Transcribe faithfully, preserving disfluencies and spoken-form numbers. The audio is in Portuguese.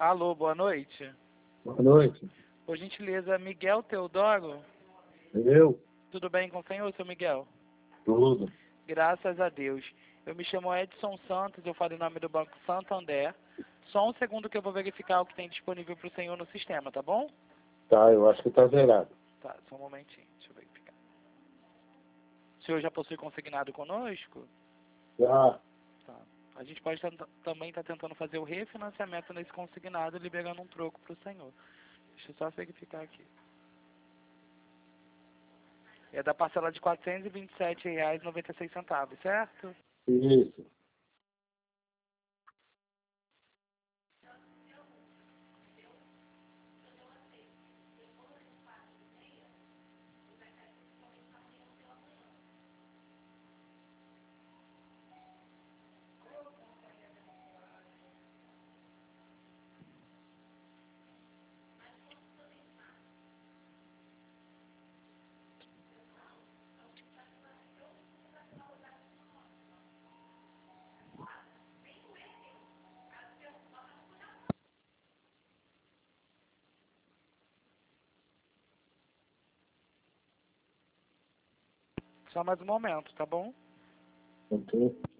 Alô, boa noite. Boa noite. Por gentileza, Miguel Teodoro? Eu? Tudo bem com o senhor, seu Miguel? Tudo. Graças a Deus. Eu me chamo Edson Santos, eu falo em nome do Banco Santander. Só um segundo que eu vou verificar o que tem disponível para o senhor no sistema, tá bom? Tá, eu acho que tá zerado. Tá, só um momentinho, deixa eu verificar. O senhor já possui consignado conosco? Já. Tá. A gente pode tenta- também estar tentando fazer o refinanciamento nesse consignado, liberando um troco para o senhor. Deixa eu só verificar aqui. É da parcela de quatrocentos e vinte e sete reais e noventa e seis centavos, certo? Isso. Só mais um momento, tá bom? Ok.